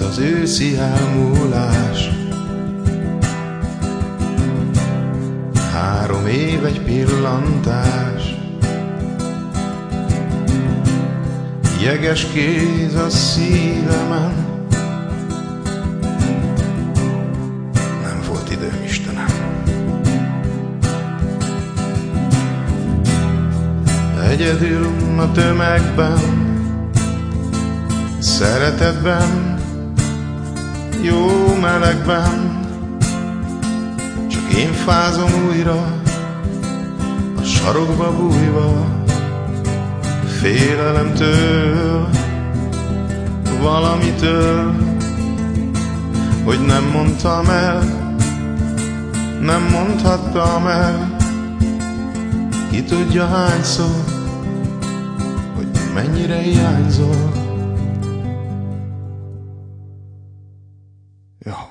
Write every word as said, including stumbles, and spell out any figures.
az őszi elmúlás. Három év egy pillantás, jeges kéz a szívemen. Nem volt időm, Istenem. Egyedül a tömegben, szeretetben, jó melegben, csak én fázom újra, a sarokba bújva, félelemtől, valamitől, hogy nem mondtam el, nem mondhattam el, ki tudja hányszor, hogy mennyire hiányzol. Ja.